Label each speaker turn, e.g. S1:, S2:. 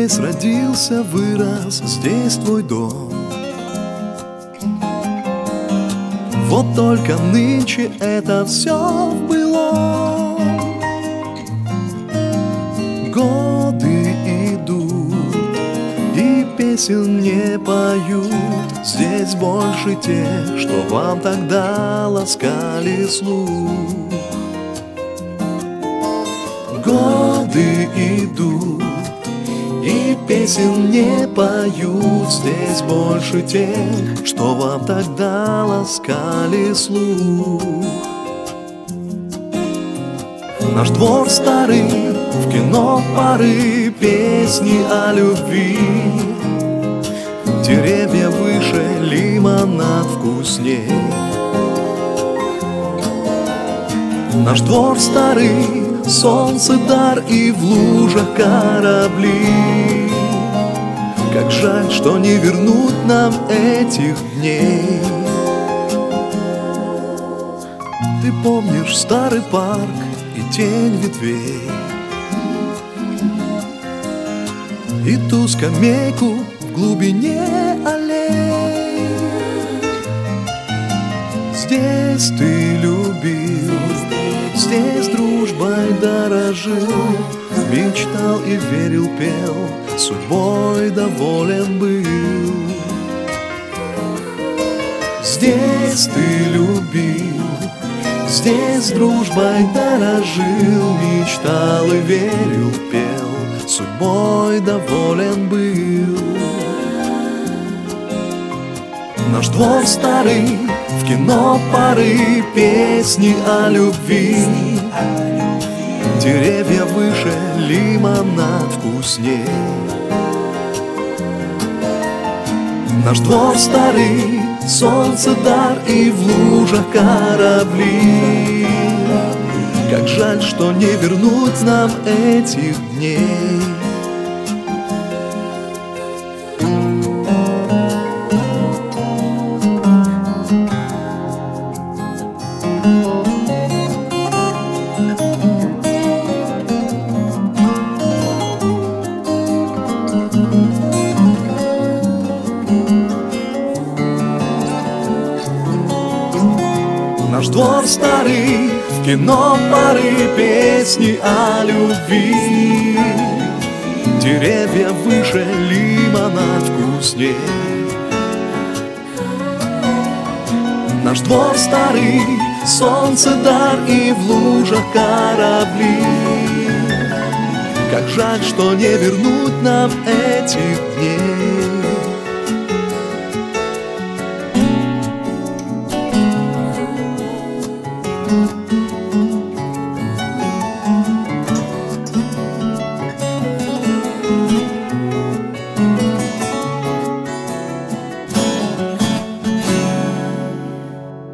S1: Здесь родился, вырос, здесь твой дом. Вот только нынче это все в былом. Годы идут, и песен не поют. Здесь больше тех, что вам тогда ласкали слух. Годы идут, и песен не поют. Здесь больше тех, что вам тогда ласкали слух. Наш двор старый, в кино поры, песни о любви. Деревья выше, лимонад вкусней. Наш двор старый, солнце дар и в лужах корабли. Как жаль, что не вернут нам этих дней. Ты помнишь старый парк и тень ветвей, и ту скамейку в глубине аллей. Здесь ты любил, здесь дружбой дорожил, мечтал и верил, пел, судьбой доволен был. Здесь ты любил, здесь дружбой дорожил, мечтал и верил, пел, судьбой доволен был. Наш двор старый, в кино поры, песни о любви. Деревья выше, лимонад вкусней. Наш двор старый, солнце дар и в лужах корабли. Как жаль, что не вернуть нам этих дней. Наш двор старый, в кино поры, песни о любви. Деревья выше, лимонад вкусней. Наш двор старый, солнце дар и в лужах корабли. Как жаль, что не вернуть нам этих дней.